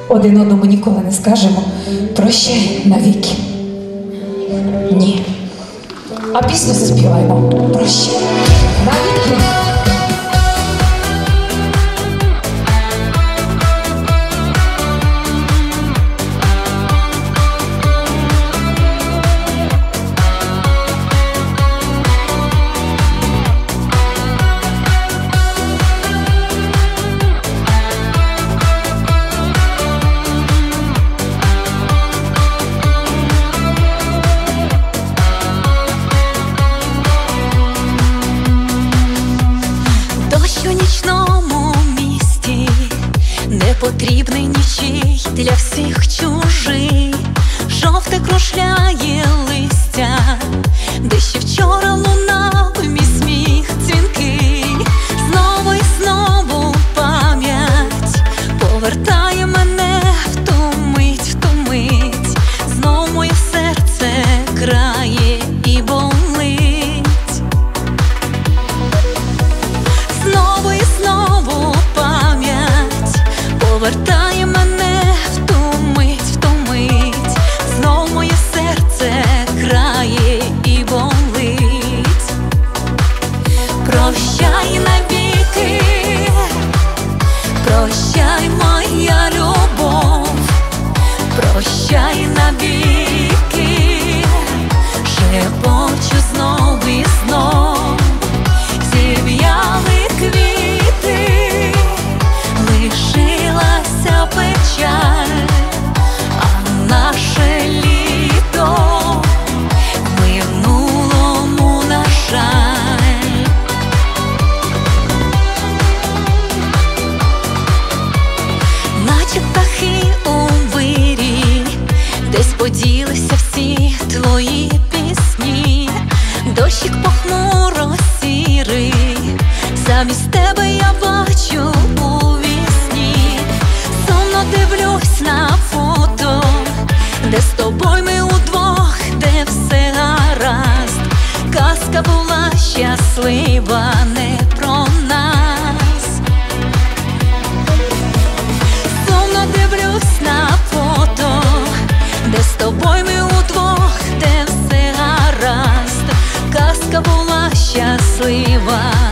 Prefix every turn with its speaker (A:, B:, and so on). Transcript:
A: один одному ніколи не скажемо прощай навіки. Ні. А пісню заспіваємо прощай навіки.
B: Потрібний нічий, для всіх чужий. Жовте кружляє листя, де ще вчора лунав мій сміх дзвінкий. Знову і знову пам'ять повертає мене в ту мить, знов моє серце крає і болить. Знову і знову пам'ять повертає мене в ту мить, знов моє серце крає і болить. Прощай навіки, прощай моя любов, прощай навіки, шепочу знов і знов. Зів'яли квіти, лишилася печаль, а наше літо в минулому, на жаль. Наче птахи у вирі, десь поділися всі твої пісні. Дощик похмуро сірий, замість тебе я бачу у вісні. Сумно дивлюсь на фото, де з тобою ми удвох, де все гаразд. Казка була щаслива, не про нас. Сумно дивлюсь на фото, де з тобою ми удвох, де все гаразд. Казка була щаслива.